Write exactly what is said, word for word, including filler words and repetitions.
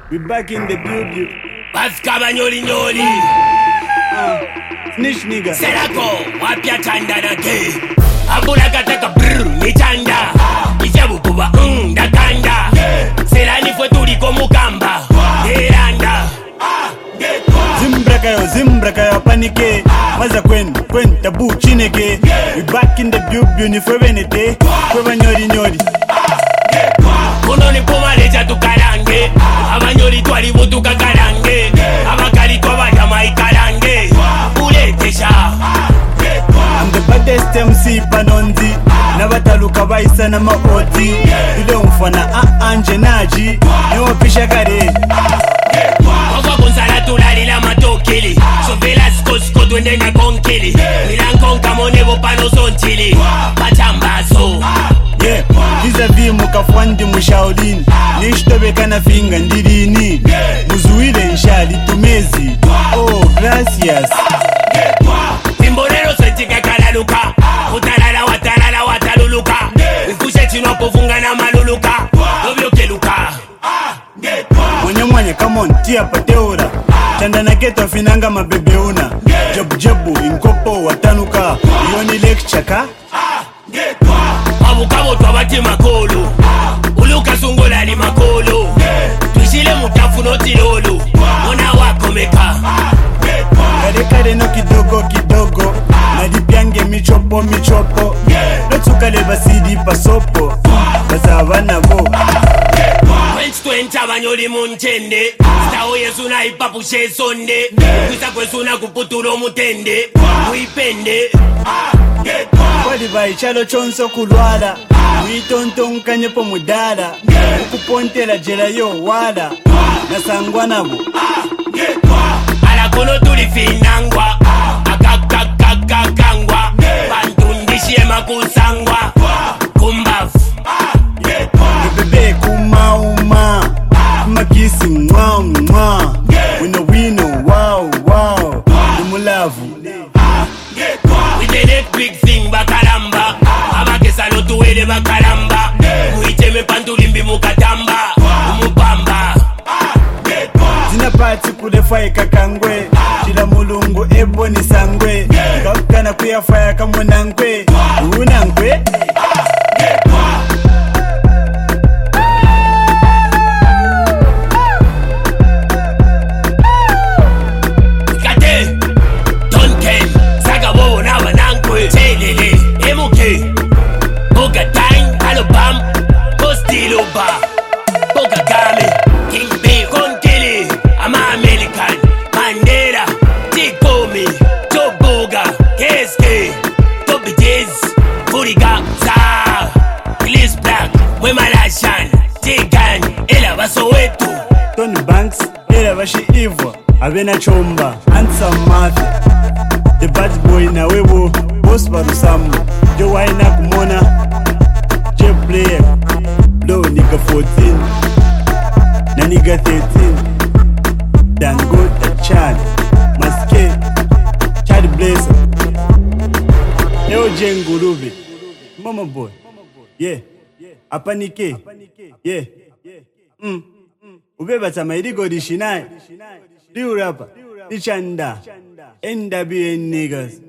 We back in the building. Baskaba nyoli nyoli. Uh, snitch nigga. Serako, wapya chanda na ke. Abula kataka brrr, ni chanda. Ijabu kuba, mm, da kanda. Serani fwe tuliko mukamba. Deranda. Zimbraka yo, zimbraka yo, panike. Maza kwen, kwen, tabu chineke. We back in the building, ni fwe venete. Fwe nyori nyori. Kuno ni puma leja tukarange. Abanyoli twali butu kakarange. Abakali kwa bajama ikarange. Uletesha. I'm the baddest M C panonzi. Nabataluka baisa na maoti. Ile umfana a anje naji. Niwa pisha kare. Kwa kunzala tulalila matokili. Sovela sko twende na konkili. Milankonka monebo pano sontili. Pachambazo. Yeah, vis-a-vis mukafwandi mushaolini. Nishtobe na finga ndirini. Muzuile nshali tumezi. Oh, gracias. Timborero setika kalaluka. Utalala watalala wataluluka. Ukushe chino kufunga na maluluka. Dobyo keluka. Mwenye mwenye come on, tia pateura. Chanda na keto finanga mabebeuna. Jabu jabu inkopo watanuka. Yoni lecture ka. Abukabo twabati makolo. Uluka sungola ni makolo. Tushile mutafu noti lolo. Mona wako meka. Kare kare no kidogo kidogo. Nadipiange michopo michopo. Lotukale basidi pasopo. Basabana bo. French twenty abanyoli munchende. Stao yesu na ipapu she sonde. Kwisa kwesu na kuputulo mutende. Muipende. Kwadi bai chalo chonso kulwala. Witonton kanyepo mudala. Ukupontela jela yo wala. Nasangwa nabo. Ala kono tulifinangwa. Akakakakakangwa. Bantundishie makusangwa. Kumbafu. Bebe kuma uma. Magisi mwa mwa. Wino wino wow wow. Umulavu. We did a big thing bakalamba. Abakesa no tuwele bakalamba. Muiteme pantulimbi mukatamba. Umupamba. Zina party kude fire kakangwe. Chila mulungu ebo ni sangwe. Kakana kuya fire kamunangwe. Unangwe. Tony Banks, era bashi Ivo, Avena Chomba, Ansam Mafia. The bad boy na webo, boss barusambo. Jo waina kumona, J player, blow nigga fourteen, na nigga thirteen. Dangote Chad, Maske, Chad Blazer. Leo Jengurubi, Mama boy, yeah, Apanike, yeah, mm. Ubeba tama iligo dishinai. Diu rapa, dichanda, N W N niggas.